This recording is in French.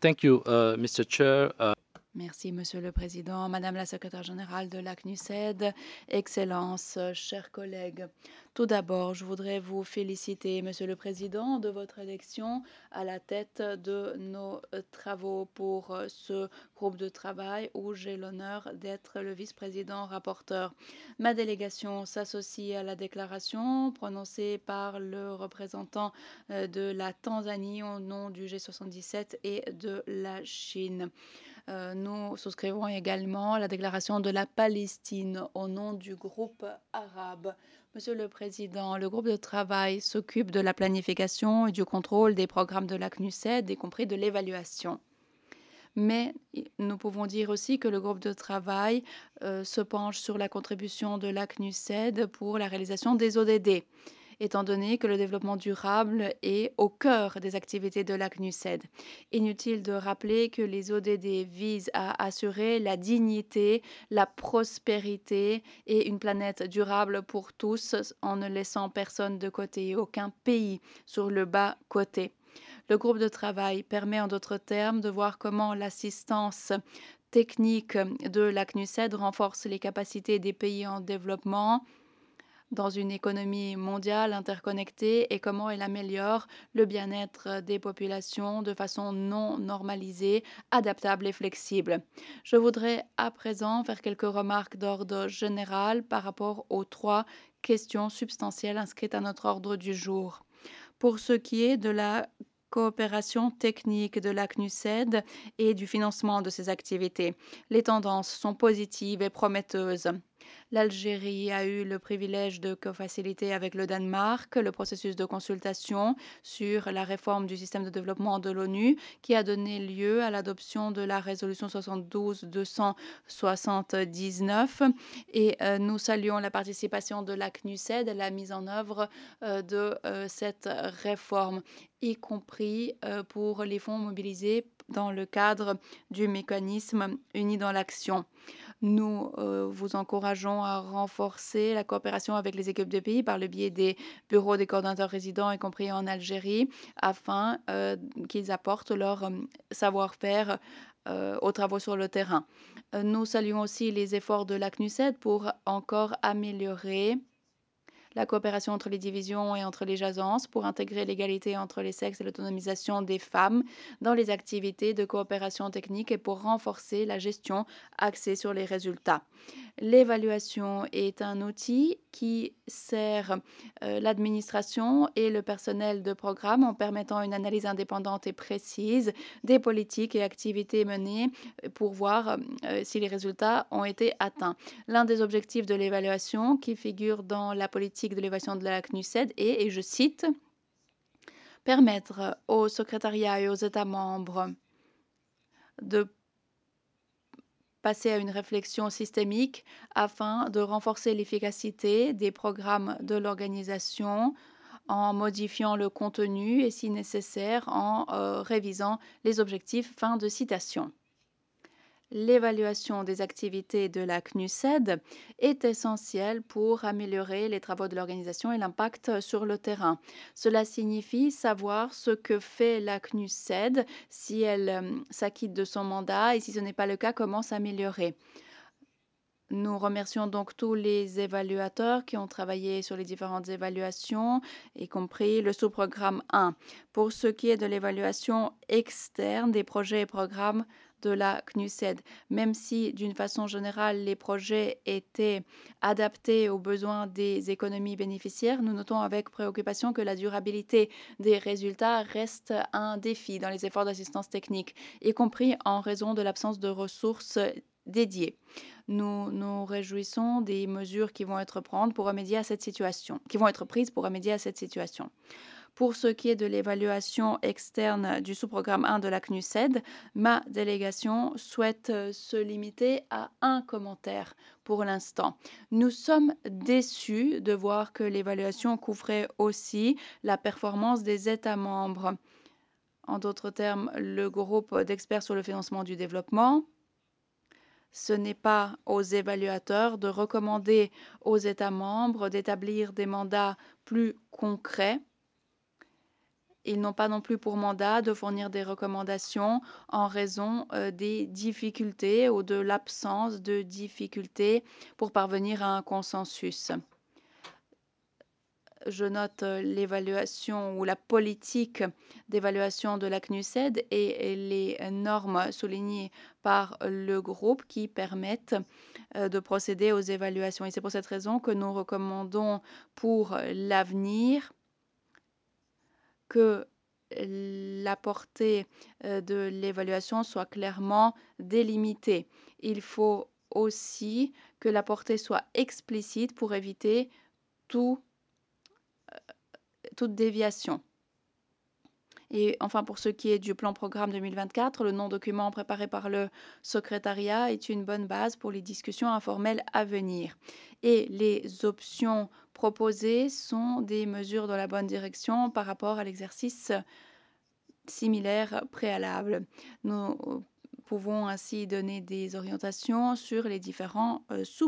Thank you, Mr. Chair. Merci, Monsieur le Président, Madame la Secrétaire générale de la CNUSED, Excellences, chers collègues. Tout d'abord, je voudrais vous féliciter, Monsieur le Président, de votre élection à la tête de nos travaux pour ce groupe de travail où j'ai l'honneur d'être le vice-président rapporteur. Ma délégation s'associe à la déclaration prononcée par le représentant de la Tanzanie au nom du G77 et de la Chine. Nous souscrivons également la déclaration de la Palestine au nom du groupe arabe. Monsieur le Président, le groupe de travail s'occupe de la planification et du contrôle des programmes de la CNUSED, y compris de l'évaluation. Mais nous pouvons dire aussi que le groupe de travail se penche sur la contribution de la CNUSED pour la réalisation des ODD, étant donné que le développement durable est au cœur des activités de la CNUSED. Inutile de rappeler que les ODD visent à assurer la dignité, la prospérité et une planète durable pour tous en ne laissant personne de côté et aucun pays sur le bas côté. Le groupe de travail permet en d'autres termes de voir comment l'assistance technique de la CNUSED renforce les capacités des pays en développement dans une économie mondiale interconnectée et comment elle améliore le bien-être des populations de façon non normalisée, adaptable et flexible. Je voudrais à présent faire quelques remarques d'ordre général par rapport aux trois questions substantielles inscrites à notre ordre du jour. Pour ce qui est de la coopération technique de la CNUSED et du financement de ses activités, les tendances sont positives et prometteuses. L'Algérie a eu le privilège de co-faciliter avec le Danemark le processus de consultation sur la réforme du système de développement de l'ONU qui a donné lieu à l'adoption de la résolution 72-279 et nous saluons la participation de la CNUSED à la mise en œuvre de cette réforme, y compris pour les fonds mobilisés dans le cadre du mécanisme Unis dans l'action. Nous vous encourageons à renforcer la coopération avec les équipes de pays par le biais des bureaux des coordonnateurs résidents, y compris en Algérie, afin qu'ils apportent leur savoir-faire aux travaux sur le terrain. Nous saluons aussi les efforts de la CNUSED pour encore améliorer la coopération entre les divisions et entre les agences pour intégrer l'égalité entre les sexes et l'autonomisation des femmes dans les activités de coopération technique et pour renforcer la gestion axée sur les résultats. L'évaluation est un outil qui sert l'administration et le personnel de programme en permettant une analyse indépendante et précise des politiques et activités menées pour voir si les résultats ont été atteints. L'un des objectifs de l'évaluation qui figure dans la politique de l'évaluation de la CNUSED est, et je cite, permettre au secrétariat et aux États membres de passer à une réflexion systémique afin de renforcer l'efficacité des programmes de l'organisation en modifiant le contenu et si nécessaire en révisant les objectifs. Fin de citation. L'évaluation des activités de la CNUSED est essentielle pour améliorer les travaux de l'organisation et l'impact sur le terrain. Cela signifie savoir ce que fait la CNUSED, si elle s'acquitte de son mandat et si ce n'est pas le cas, comment s'améliorer. Nous remercions donc tous les évaluateurs qui ont travaillé sur les différentes évaluations, y compris le sous-programme 1. Pour ce qui est de l'évaluation externe des projets et programmes de la CNUSED, même si d'une façon générale les projets étaient adaptés aux besoins des économies bénéficiaires, nous notons avec préoccupation que la durabilité des résultats reste un défi dans les efforts d'assistance technique, y compris en raison de l'absence de ressources dédiées. Nous nous réjouissons des mesures qui vont être prises pour remédier à cette situation. Pour ce qui est de l'évaluation externe du sous-programme 1 de la CNUSED, ma délégation souhaite se limiter à un commentaire pour l'instant. Nous sommes déçus de voir que l'évaluation couvrait aussi la performance des États membres. En d'autres termes, le groupe d'experts sur le financement du développement. Ce n'est pas aux évaluateurs de recommander aux États membres d'établir des mandats plus concrets Ils n'ont pas non plus pour mandat de fournir des recommandations en raison des difficultés ou de l'absence de difficultés pour parvenir à un consensus. Je note l'évaluation ou la politique d'évaluation de la CNUSED et les normes soulignées par le groupe qui permettent de procéder aux évaluations. Et c'est pour cette raison que nous recommandons pour l'avenir que la portée de l'évaluation soit clairement délimitée. Il faut aussi que la portée soit explicite pour éviter toute déviation. Et enfin, pour ce qui est du plan programme 2024, le non-document préparé par le secrétariat est une bonne base pour les discussions informelles à venir. Et les options proposées sont des mesures dans la bonne direction par rapport à l'exercice similaire préalable. Nous pouvons ainsi donner des orientations sur les différents sous